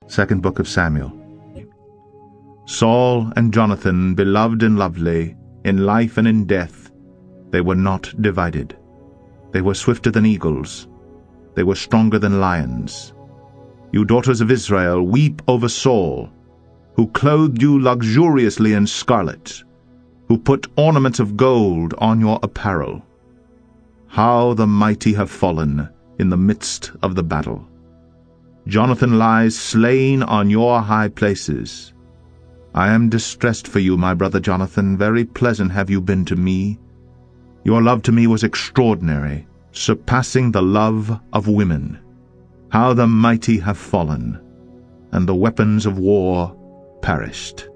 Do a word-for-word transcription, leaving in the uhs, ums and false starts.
Second Book of Samuel. Saul and Jonathan, beloved and lovely, in life and in death, they were not divided. They were swifter than eagles. They were stronger than lions. You daughters of Israel, weep over Saul, who clothed you luxuriously in scarlet, who put ornaments of gold on your apparel. How the mighty have fallen in the midst of the battle! Jonathan lies slain on your high places. I am distressed for you, my brother Jonathan. Very pleasant have you been to me. Your love to me was extraordinary, surpassing the love of women. How the mighty have fallen, and the weapons of war perished.